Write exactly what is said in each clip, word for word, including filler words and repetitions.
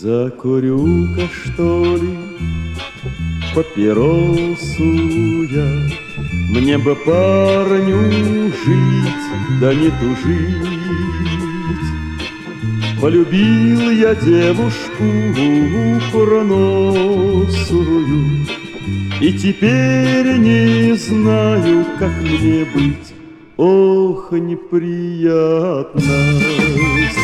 Закурю-ка, что ли, папиросу я. Мне бы парню жить, да не тужить. Полюбил я девушку курносую, и теперь не знаю, как мне быть. Ох, неприятность!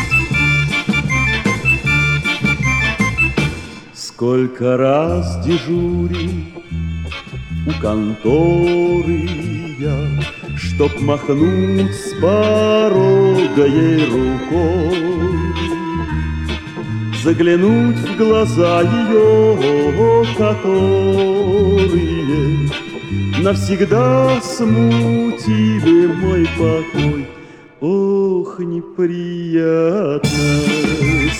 Сколько раз дежурил у конторы я, чтоб махнуть с порога ей рукой, заглянуть в глаза ее, которые навсегда смутили мой покой. Ох, неприятность!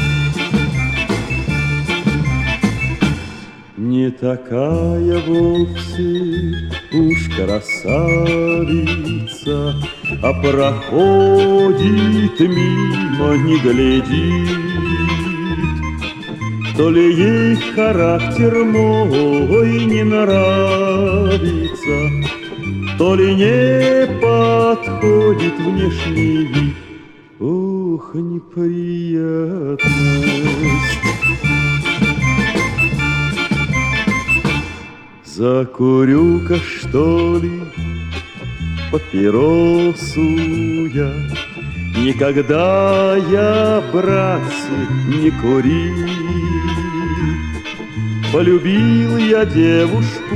Не такая вовсе уж красавица, а проходит мимо, не глядит. То ли ей характер мой не нравится, то ли не подходит внешний вид. Ох, неприятность! Закурю-ка, что ли, папиросу я. Никогда я, братцы, не курил. Полюбил я девушку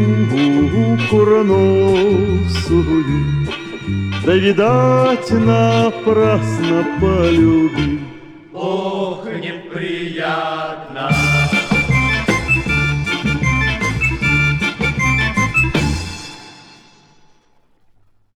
курносую, да, видать, напрасно полюбил. Ох, неприятно!